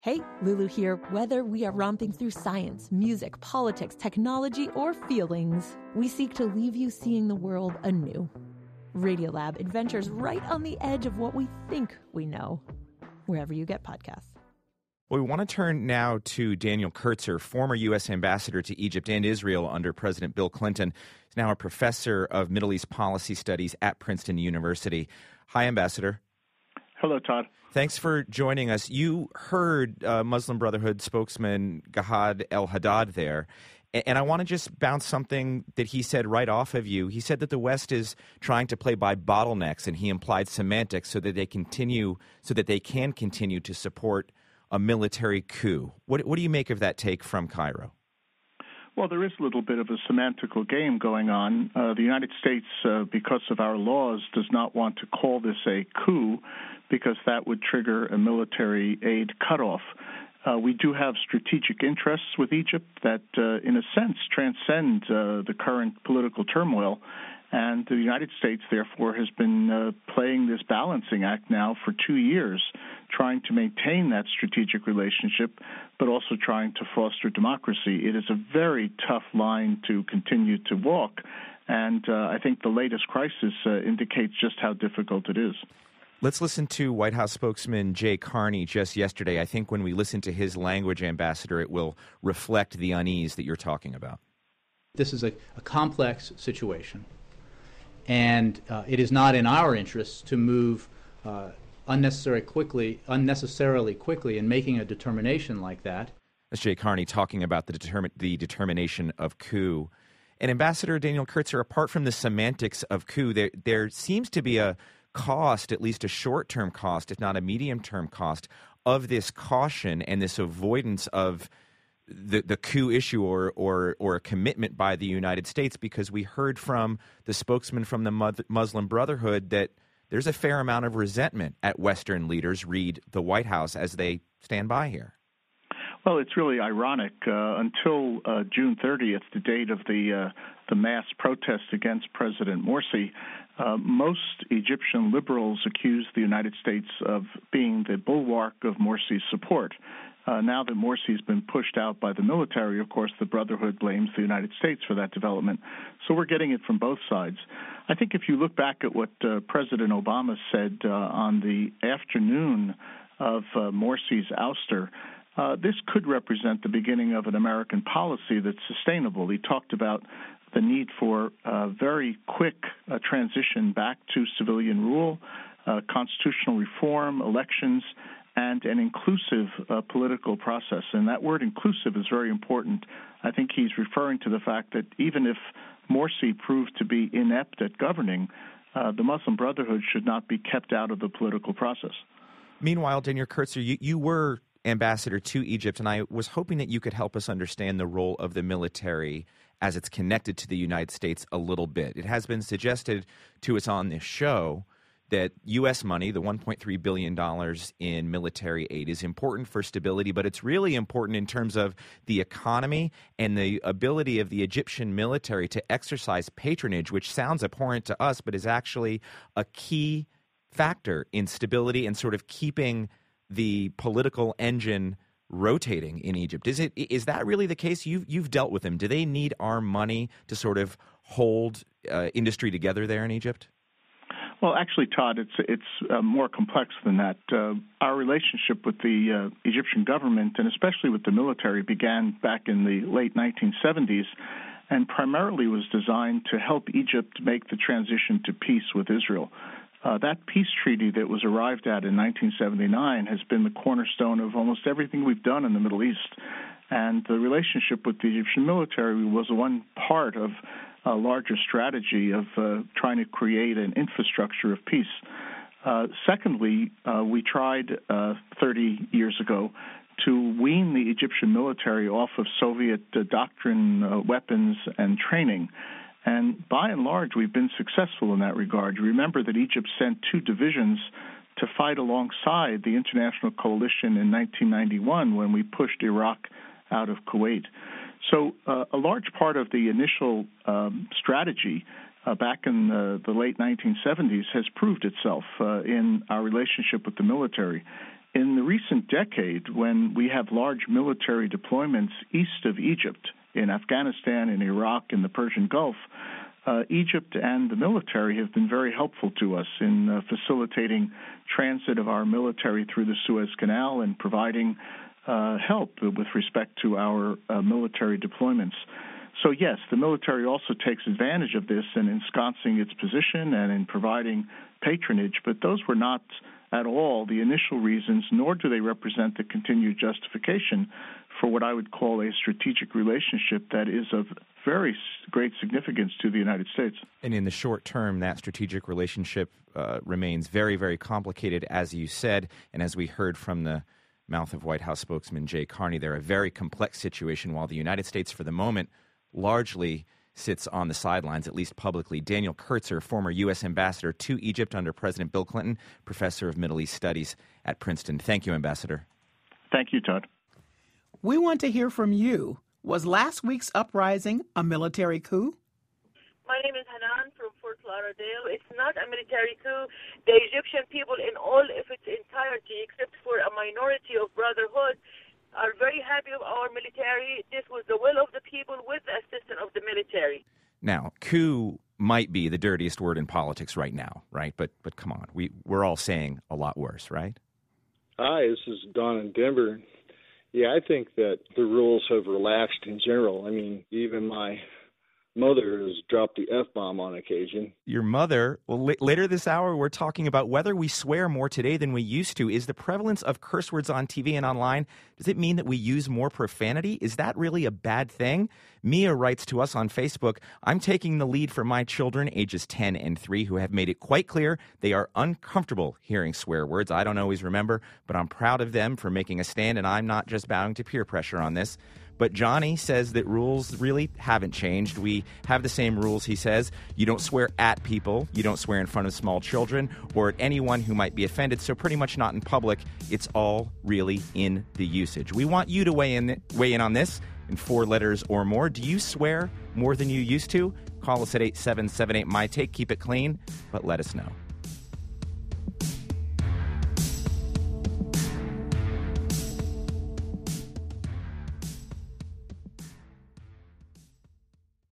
Hey, Lulu here. Whether we are romping through science, music, politics, technology, or feelings, we seek to leave you seeing the world anew. Radiolab adventures right on the edge of what we think we know, wherever you get podcasts. Well, we want to turn now to Daniel Kurtzer, former U.S. ambassador to Egypt and Israel under President Bill Clinton. He's now a professor of Middle East policy studies at Princeton University. Hi, Ambassador. Hello, Todd. Thanks for joining us. You heard Muslim Brotherhood spokesman Gahad El-Haddad there, and I want to just bounce something that he said right off of you. He said that the West is trying to play by bottlenecks, and he implied semantics so that they can continue to support a military coup. What do you make of that take from Cairo? Well, there is a little bit of a semantical game going on. The United States, because of our laws, does not want to call this a coup because that would trigger a military aid cutoff. We do have strategic interests with Egypt that, in a sense, transcend the current political turmoil. And the United States, therefore, has been playing this balancing act now for 2 years, trying to maintain that strategic relationship, but also trying to foster democracy. It is a very tough line to continue to walk, and I think the latest crisis indicates just how difficult it is. Let's listen to White House spokesman Jay Carney just yesterday. I think when we listen to his language, Ambassador, it will reflect the unease that you're talking about. This is a complex situation. And it is not in our interests to move unnecessarily quickly in making a determination like that. That's Jay Carney talking about the determination of coup. And Ambassador Daniel Kurtzer, apart from the semantics of coup, there seems to be a cost, at least a short-term cost, if not a medium-term cost, of this caution and this avoidance of the coup issue or a commitment by the United States, because we heard from the spokesman from the Muslim Brotherhood that there's a fair amount of resentment at Western leaders, read the White House, as they stand by here. Well, it's really ironic. Until June 30th, the date of the mass protest against President Morsi, most Egyptian liberals accused the United States of being the bulwark of Morsi's support. Now that Morsi's been pushed out by the military, of course, the Brotherhood blames the United States for that development. So we're getting it from both sides. I think if you look back at what President Obama said on the afternoon of Morsi's ouster, this could represent the beginning of an American policy that's sustainable. He talked about the need for very quick transition back to civilian rule, constitutional reform, elections, and an inclusive political process. And that word inclusive is very important. I think he's referring to the fact that even if Morsi proved to be inept at governing, the Muslim Brotherhood should not be kept out of the political process. Meanwhile, Daniel Kurtzer, you were ambassador to Egypt, and I was hoping that you could help us understand the role of the military as it's connected to the United States a little bit. It has been suggested to us on this show that U.S. money, the $1.3 billion in military aid, is important for stability, but it's really important in terms of the economy and the ability of the Egyptian military to exercise patronage, which sounds abhorrent to us, but is actually a key factor in stability and sort of keeping the political engine rotating in Egypt. Is that really the case? You've dealt with them. Do they need our money to sort of hold industry together there in Egypt? Well, actually, Todd, it's more complex than that. Our relationship with the Egyptian government, and especially with the military, began back in the late 1970s and primarily was designed to help Egypt make the transition to peace with Israel. That peace treaty that was arrived at in 1979 has been the cornerstone of almost everything we've done in the Middle East. And the relationship with the Egyptian military was one part of a larger strategy of trying to create an infrastructure of peace. Secondly, we tried 30 years ago to wean the Egyptian military off of Soviet doctrine, weapons, and training. And by and large, we've been successful in that regard. You remember that Egypt sent 2 divisions to fight alongside the international coalition in 1991 when we pushed Iraq out of Kuwait. So a large part of the initial strategy back in the late 1970s has proved itself in our relationship with the military. in the recent decade, when we have large military deployments east of Egypt, in Afghanistan, in Iraq, in the Persian Gulf, Egypt and the military have been very helpful to us in facilitating transit of our military through the Suez Canal and providing help with respect to our military deployments. So, yes, the military also takes advantage of this in ensconcing its position and in providing patronage, but those were not at all the initial reasons, nor do they represent the continued justification for what I would call a strategic relationship that is of very great significance to the United States. And in the short term, that strategic relationship remains very, very complicated, as you said, and as we heard from the mouth of White House spokesman Jay Carney, they're a very complex situation while the United States, for the moment, largely sits on the sidelines, at least publicly. Daniel Kurtzer, former U.S. ambassador to Egypt under President Bill Clinton, professor of Middle East Studies at Princeton. Thank you, Ambassador. Thank you, Todd. We want to hear from you. Was last week's uprising a military coup? My name is Hanan from Fort Lauderdale. It's not a military coup. The Egyptian people in all of its entirety, except for a minority of brotherhood, are very happy with our military. This was the will of the people with the assistance of the military. Now, coup might be the dirtiest word in politics right now, right? But come on, we're all saying a lot worse, right? Hi, this is Don in Denver. Yeah, I think that the rules have relaxed in general. I mean, even my mother has dropped the F-bomb on occasion. Your mother? Well, later this hour, we're talking about whether we swear more today than we used to. Is the prevalence of curse words on TV and online, does it mean that we use more profanity? Is that really a bad thing? Mia writes to us on Facebook, I'm taking the lead for my children, ages 10 and 3, who have made it quite clear they are uncomfortable hearing swear words. I don't always remember, but I'm proud of them for making a stand, and I'm not just bowing to peer pressure on this. But Johnny says that rules really haven't changed. We have the same rules, he says. You don't swear at people. You don't swear in front of small children or at anyone who might be offended. So pretty much not in public. It's all really in the usage. We want you to weigh in on this in 4 letters or more. Do you swear more than you used to? Call us at 8778-MY-TAKE. Keep it clean, but let us know.